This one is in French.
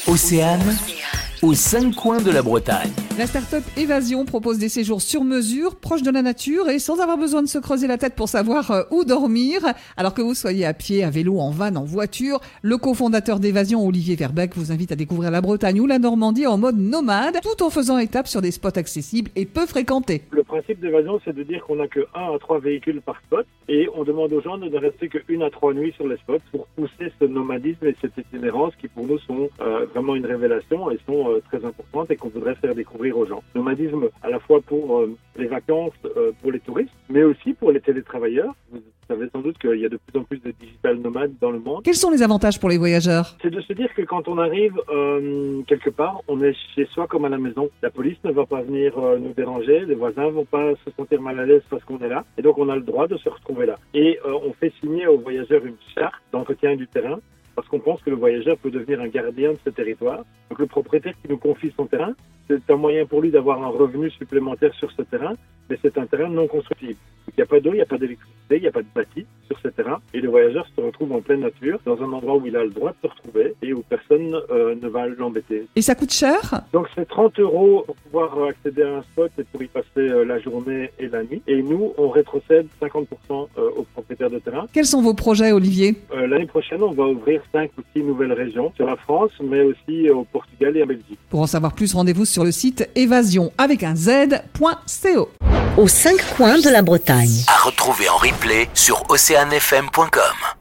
Océane, aux 5 coins de la Bretagne. La start-up Évasion propose des séjours sur mesure, proches de la nature et sans avoir besoin de se creuser la tête pour savoir où dormir. Alors que vous soyez à pied, à vélo, en van, en voiture, le cofondateur d'Évasion, Olivier Verbeek, vous invite à découvrir la Bretagne ou la Normandie en mode nomade, tout en faisant étape sur des spots accessibles et peu fréquentés. Le principe d'Évasion, c'est de dire qu'on n'a que 1 à 3 véhicules par spot et on demande aux gens de ne rester que 1 à 3 nuits sur les spots pour pousser ce nomadisme et cette itinérance qui pour nous sont vraiment une révélation et sont très importantes et qu'on voudrait faire découvrir aux gens. Nomadisme à la fois pour les vacances, pour les touristes, mais aussi pour les télétravailleurs. Vous savez sans doute qu'il y a de plus en plus de digital nomades dans le monde. Quels sont les avantages pour les voyageurs ? C'est de se dire que quand on arrive quelque part, on est chez soi comme à la maison. La police ne va pas venir nous déranger, les voisins ne vont pas se sentir mal à l'aise parce qu'on est là. Et donc on a le droit de se retrouver là. Et on fait signer aux voyageurs une charte d'entretien du terrain parce qu'on pense que le voyageur peut devenir un gardien de ce territoire. Donc le propriétaire qui nous confie son terrain, c'est un moyen pour lui d'avoir un revenu supplémentaire sur ce terrain, mais c'est un terrain non constructible. Il n'y a pas d'eau, il n'y a pas d'électricité, il n'y a pas de bâti sur ce terrain. Et le voyageur se retrouve en pleine nature, dans un endroit où il a le droit de se retrouver et où personne ne va l'embêter. Et ça coûte cher ? Donc c'est 30 € pour pouvoir accéder à un spot et pour y passer la journée et la nuit. Et nous, on rétrocède 50% aux propriétaires de terrain. Quels sont vos projets, Olivier ? L'année prochaine, on va ouvrir 5 ou 6 nouvelles régions sur la France, mais aussi au Portugal et en Belgique. Pour en savoir plus, rendez-vous sur le site évasion avec un z.co. Aux 5 coins de la Bretagne. À retrouver en replay sur oceanfm.com.